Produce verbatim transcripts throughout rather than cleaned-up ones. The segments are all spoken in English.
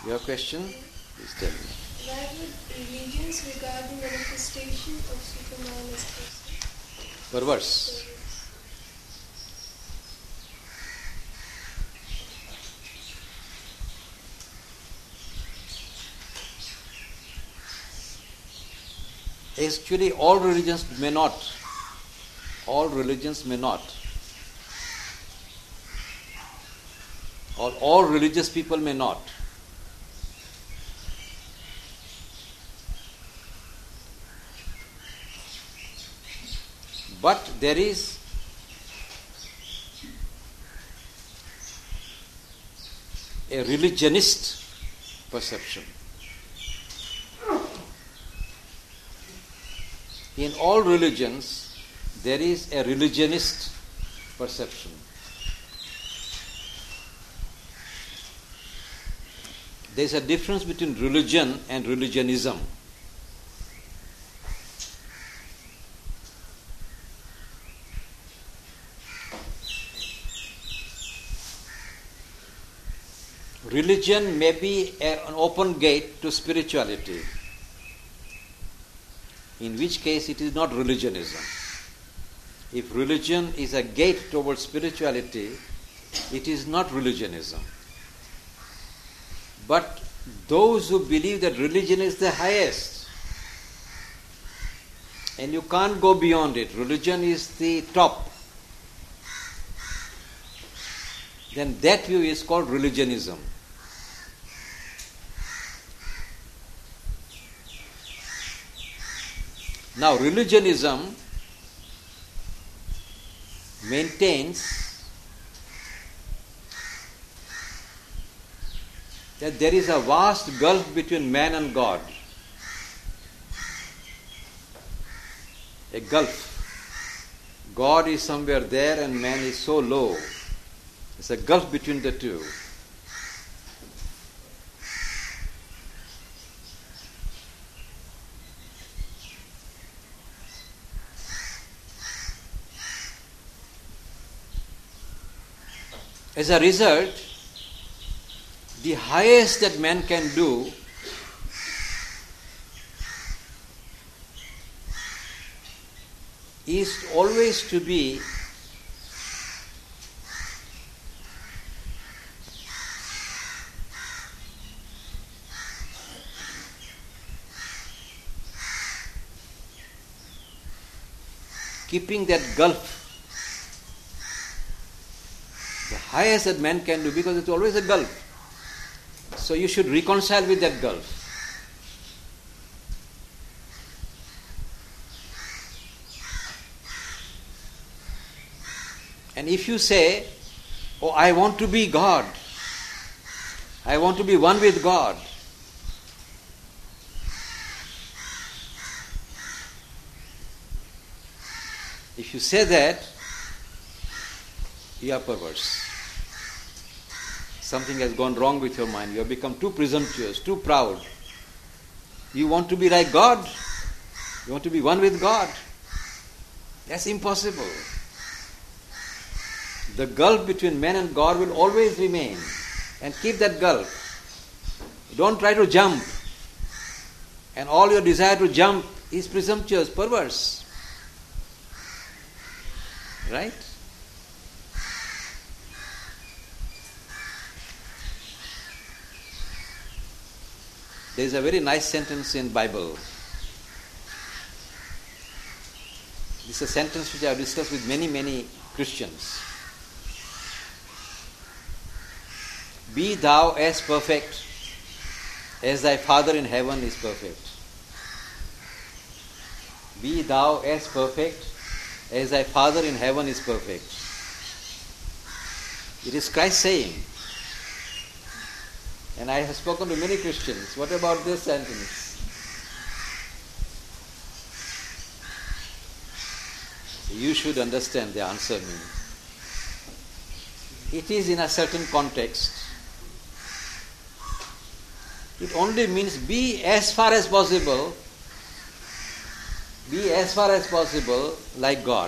Your question? Please tell me. Why would religions regard the manifestation of Superman as possible? Perverse. Actually, all religions may not. All religions may not. Or all religious people may not. But there is a religionist perception. In all religions, there is a religionist perception. There is a difference between religion and religionism. Religion may be a, an open gate to spirituality, in which case it is not religionism. If religion is a gate towards spirituality, it is not religionism. But those who believe that religion is the highest, and you can't go beyond it, religion is the top, then that view is called religionism. Now, religionism maintains that there is a vast gulf between man and God. A gulf. God is somewhere there and man is so low. It's a gulf between the two. As a result, the highest that man can do is always to be keeping that gulf. The highest that man can do, because it's always a gulf. So you should reconcile with that gulf. And if you say, oh, I want to be God, I want to be one with God, if you say that, you are perverse. Something has gone wrong with your mind. You have become too presumptuous, too proud. You want to be like God. You want to be one with God. That's impossible. The gulf between man and God will always remain. And keep that gulf. Don't try to jump. And all your desire to jump is presumptuous, perverse. Right? There is a very nice sentence in Bible. This is a sentence which I have discussed with many, many Christians. Be thou as perfect as thy Father in heaven is perfect. Be thou as perfect as thy Father in heaven is perfect. It is Christ saying. And I have spoken to many Christians. What about this sentence? You should understand, they answer me. It is in a certain context. It only means be as far as possible, be as far as possible like God.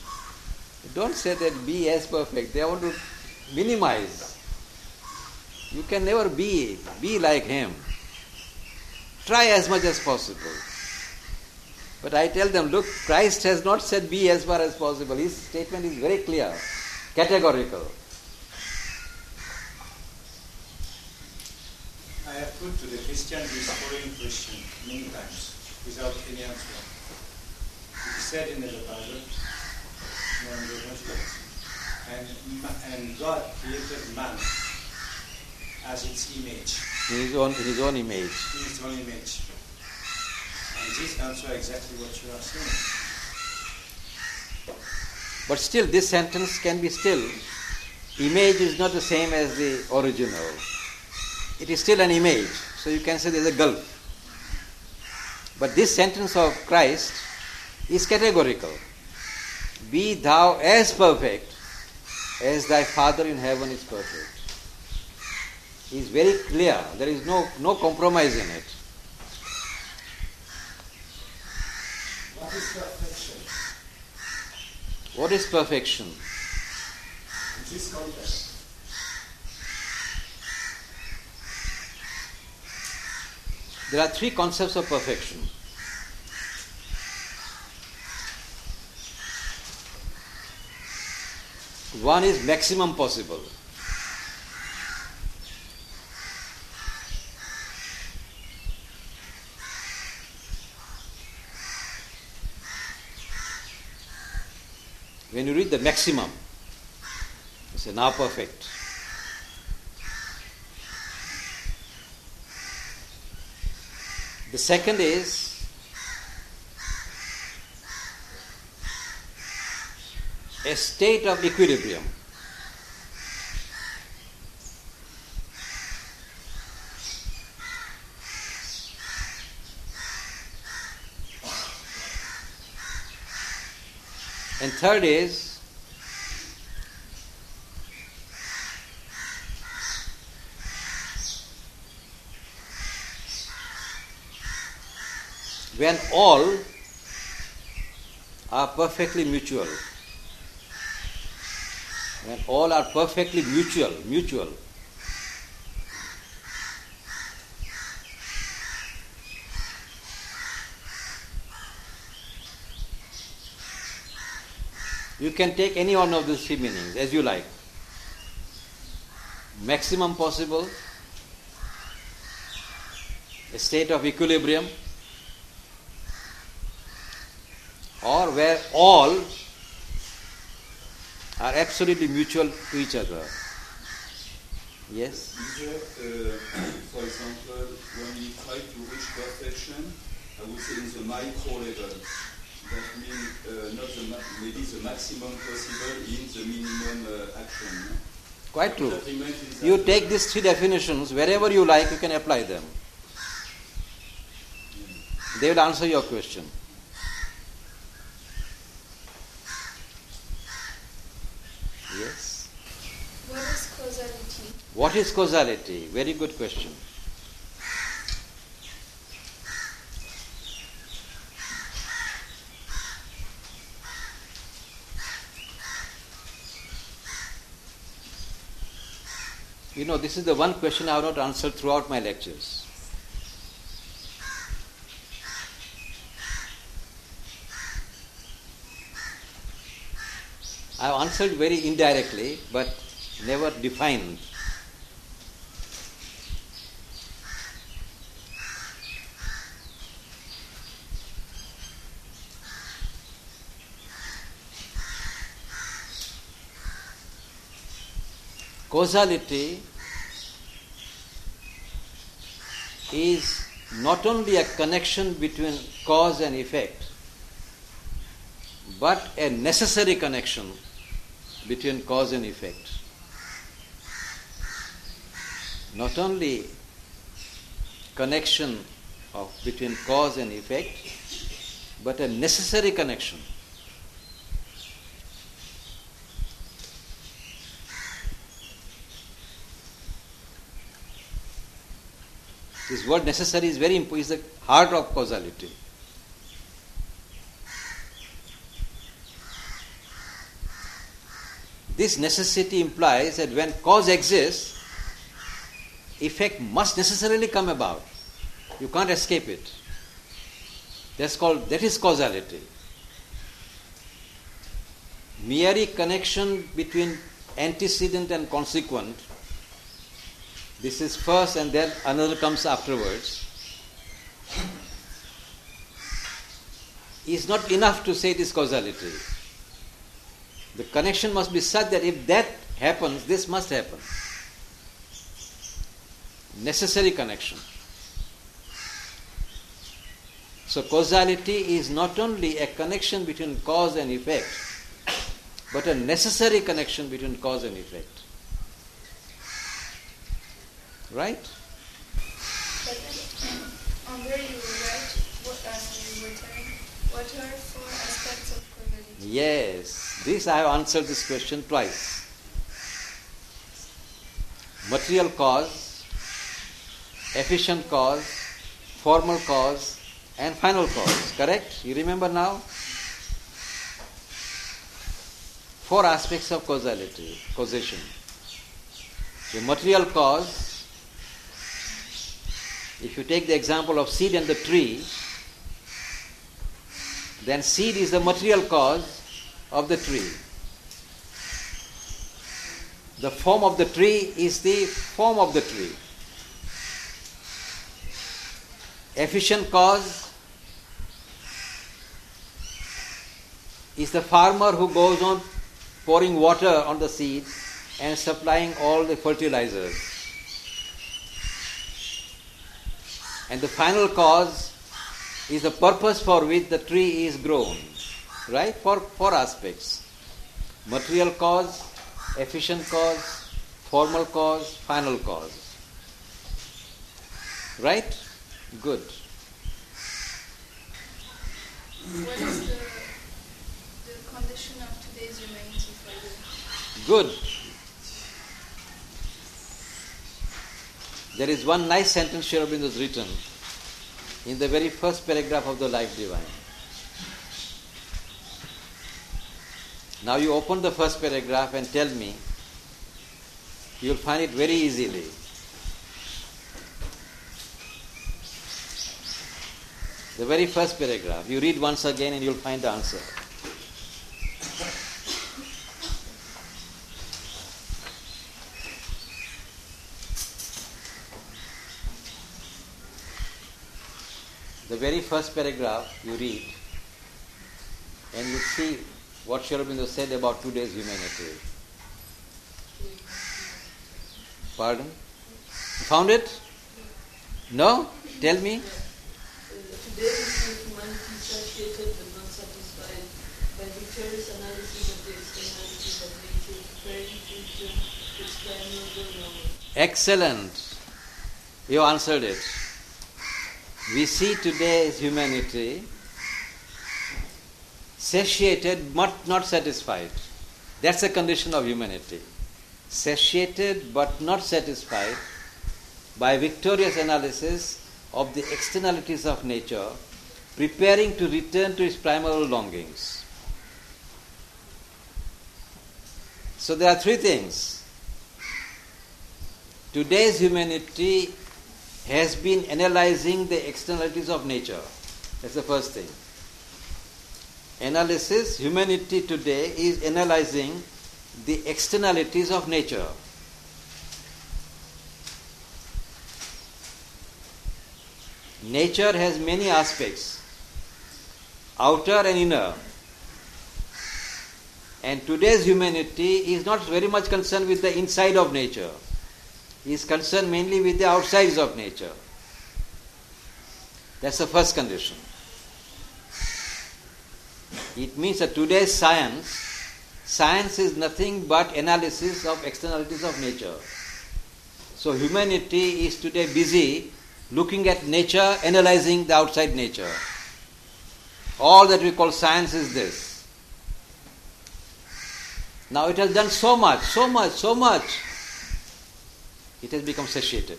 Don't say that be as perfect. They want to minimize. You can never be, be like him. Try as much as possible. But I tell them, look, Christ has not said be as far as possible. His statement is very clear, categorical. I have put to the Christian this following question many times without any answer. It is said in the Bible, no one knows what it is. And, ma- and God created man as its image. In his own, in his own image. In his own image. And this answers exactly what you are saying. But still, this sentence can be still. Image is not the same as the original. It is still an image. So you can say there is a gulf. But this sentence of Christ is categorical. Be thou as perfect as thy Father in heaven is perfect. He is very clear. There is no, no compromise in it. What is perfection? What is perfection? In this context. There are three concepts of perfection. One is maximum possible. When you read the maximum, you say now perfect. The second is a state of equilibrium. And third is when all are perfectly mutual. When all are perfectly mutual, mutual. You can take any one of these three meanings as you like. Maximum possible, a state of equilibrium, or where all are absolutely mutual to each other. Yes? Is there, uh, for example, when we try to reach perfection, I would say in the micro level, that means uh, not the ma- maybe the maximum possible in the minimum uh, action. Quite true. That remains in You that- take these three definitions, wherever you like, you can apply them. They will answer your question. Yes? What is causality? What is causality? Very good question. You know, this is the one question I have not answered throughout my lectures. I have answered very indirectly, but never defined. Causality is not only a connection between cause and effect, but a necessary connection between cause and effect. Not only connection of between cause and effect, but a necessary connection. This word necessary is very important, is the heart of causality. This necessity implies that when cause exists, effect must necessarily come about. You can't escape it. That's called, that is causality. Mere connection between antecedent and consequent, this is first and then another comes afterwards, is not enough to say it is causality. The connection must be such that if that happens, this must happen. Necessary connection. So causality is not only a connection between cause and effect, but a necessary connection between cause and effect. Right? But then, on where you write, what uh, you were telling, what are four aspects of causality? Yes, this I have answered this question twice. Material cause, efficient cause, formal cause, and final cause. Correct? You remember now? Four aspects of causality, causation. The material cause, if you take the example of seed and the tree, then seed is the material cause of the tree. The form of the tree is the form of the tree. Efficient cause is the farmer who goes on pouring water on the seed and supplying all the fertilizers. And the final cause is the purpose for which the tree is grown. Right? For four aspects. Material cause, efficient cause, formal cause, final cause. Right? Good. What is the, the condition of today's humanity further? Good. There is one nice sentence Sri Aurobindo has written in the very first paragraph of the Life Divine. Now you open the first paragraph and tell me, you will find it very easily. The very first paragraph. You read once again and you will find the answer. The very first paragraph you read and you see what Sri Aurobindo said about today's humanity. Pardon? You found it? No? Tell me. Today we see humanity satiated but not satisfied by victorious analysis of the externalities of nature, preparing future to expand noble knowledge. Excellent. You answered it. We see today's humanity satiated but not satisfied. That's the condition of humanity. Satiated but not satisfied by victorious analysis of the externalities of nature, preparing to return to its primal longings. So there are three things. Today's humanity has been analyzing the externalities of nature. That's the first thing. Analysis, humanity today is analyzing the externalities of nature. Nature has many aspects, outer and inner. And today's humanity is not very much concerned with the inside of nature. He is concerned mainly with the outsides of nature. That's the first condition. It means that today's science, science is nothing but analysis of externalities of nature. So humanity is today busy looking at nature, analyzing the outside nature. All that we call science is this. Now it has done so much, so much, so much. It has become satiated.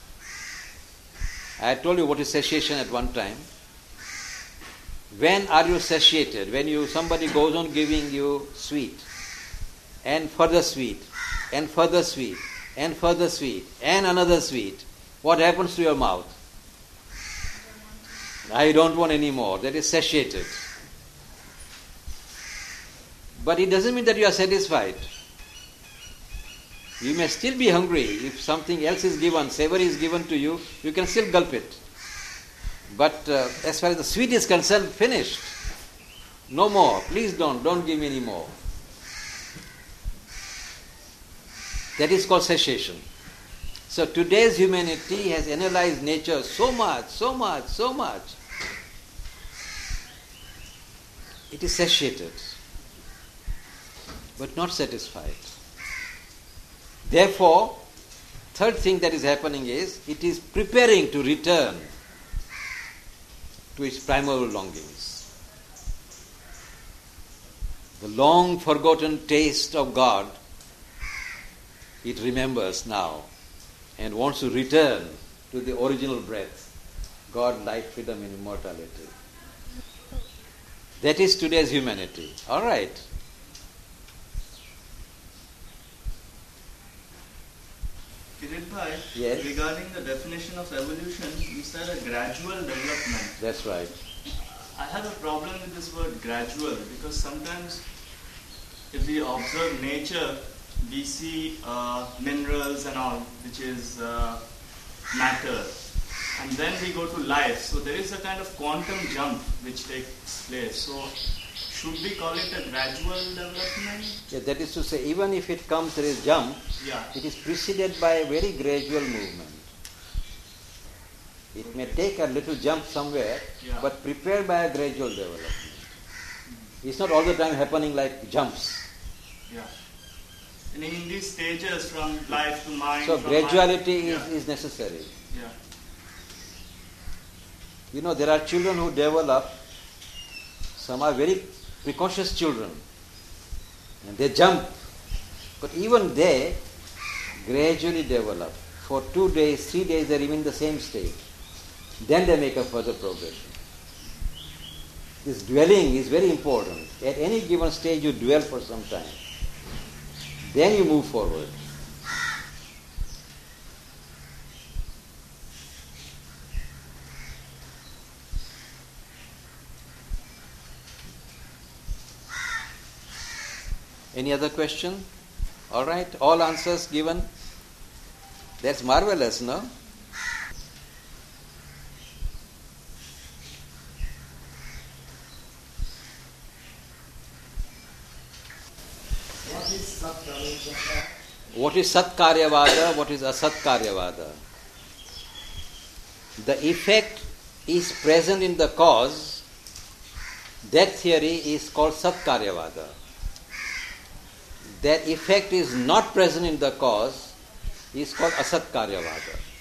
I told you what is satiation at one time. When are you satiated? When you somebody goes on giving you sweet, and further sweet, and further sweet, and further sweet, and another sweet, what happens to your mouth? I don't want any more. That is satiated. But it doesn't mean that you are satisfied. You may still be hungry. If something else is given, savory is given to you, you can still gulp it. But uh, as far as the sweet is concerned, finished. No more. Please don't. Don't give me any more. That is called satiation. So today's humanity has analyzed nature so much, so much, so much. It is satiated, but not satisfied. Therefore, third thing that is happening is, it is preparing to return to its primal longings. The long forgotten taste of God, it remembers now and wants to return to the original breath, God, light, freedom and immortality. That is today's humanity. All right. Kirit Bhai, Yes. regarding the definition of evolution, you said a gradual development. That's right. I have a problem with this word gradual because sometimes if we observe nature, we see uh, minerals and all, which is uh, matter. And then we go to life. So there is a kind of quantum jump which takes place. So should we call it a gradual development? Yeah, that is to say, even if it comes, there is jump, Yeah. it is preceded by a very gradual movement. It may take a little jump somewhere, Yeah. but prepared by a gradual development. It's not all the time happening like jumps. Yeah. And in these stages from life to mind. So from graduality mind, is, is necessary. Yeah. You know, there are children who develop, some are very precocious children, and they jump. But even they gradually develop. For two days, three days, they remain in the same state. Then they make a further progression. This dwelling is very important. At any given stage, you dwell for some time. Then you move forward. Any other question? All right, all answers given. That's marvelous, no? What is Satkaryavada? What is Satkaryavada? What is Asatkaryavada? The effect is present in the cause. That theory is called Satkaryavada. That effect is not present in the cause is called Asatkaryavada.